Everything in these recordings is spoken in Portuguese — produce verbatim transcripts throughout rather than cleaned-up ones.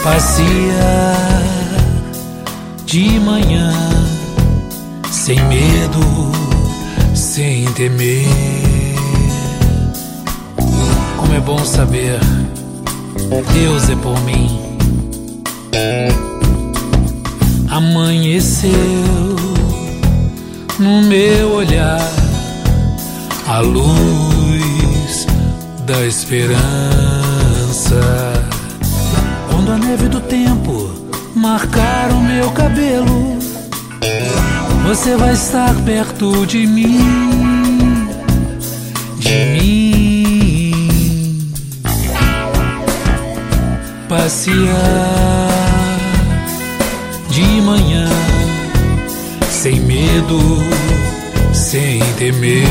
Passear de manhã, sem medo, sem temer. Como é bom saber, Deus é por mim. Amanheceu no meu olhar a luz da esperança. Quando a neve do tempo marcar o meu cabelo, você vai estar perto de mim, de mim. Passear de manhã, sem medo, sem temer.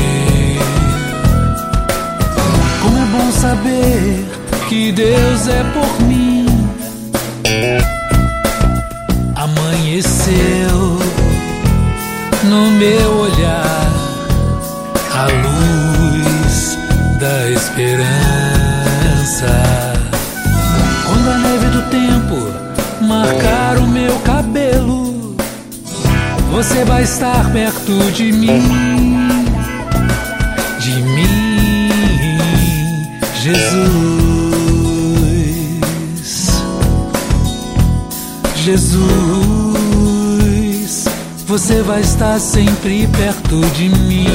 Como é bom saber que Deus é por mim. Amanheceu no meu olhar a luz da esperança. Quando a neve do tempo marcar o meu cabelo, você vai estar perto de mim, de mim, Jesus. Jesus, você vai estar sempre perto de mim.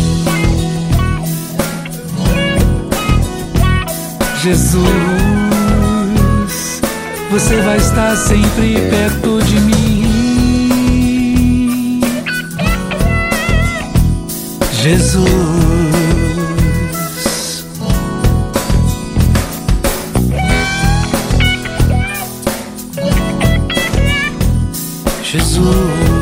Jesus, você vai estar sempre perto de mim. Jesus, Jesus.